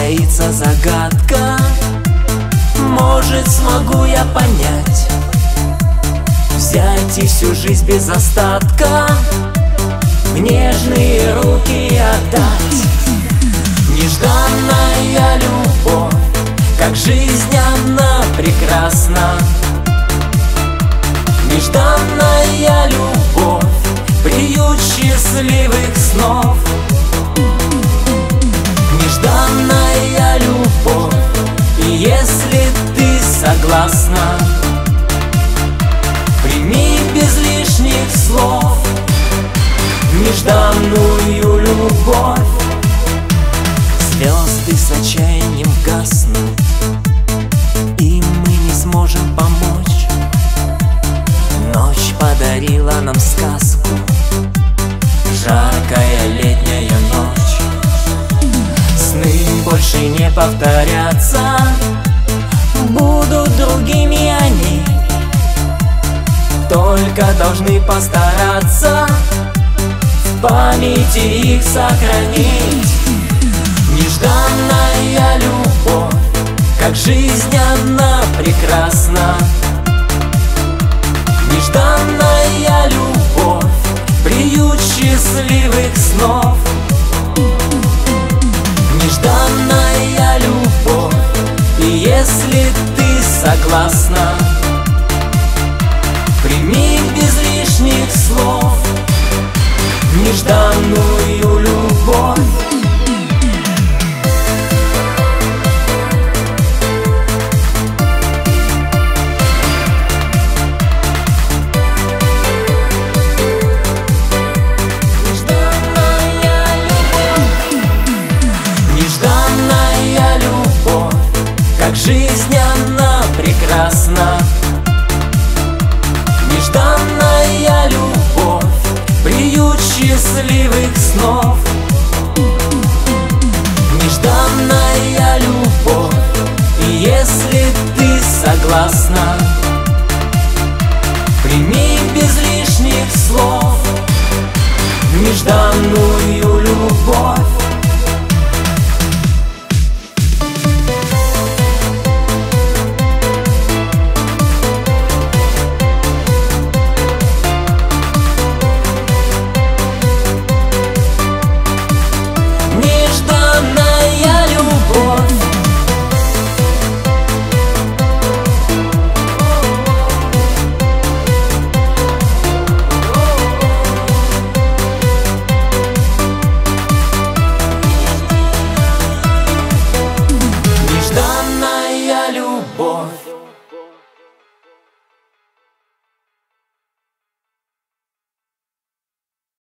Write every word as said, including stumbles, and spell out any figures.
таится загадка. Может, смогу я понять, взять и всю жизнь без остатка в нежные руки отдать. Нежданная любовь, как жизнь она прекрасна. Нежданная любовь, приют счастливых снов. Нежданная любовь, и если ты согласна, прими без лишних слов нежданную любовь. Звезды с отчаянием гаснут, и мы не сможем помочь. Ночь подарила нам сказку, жаркая летняя ночь. Сны больше не повторятся, будут другими они. Только должны постараться в памяти их сохранить. Нежданная любовь, как жизнь она прекрасна. Нежданная любовь, приют счастливых снов. Нежданная любовь, и если ты согласна, прими без лишних слов нежданную любовь. Как жизнь она прекрасна. Нежданная любовь, приют счастливых снов. Нежданная любовь, и если ты согласна, прими без лишних слов нежданную любовь.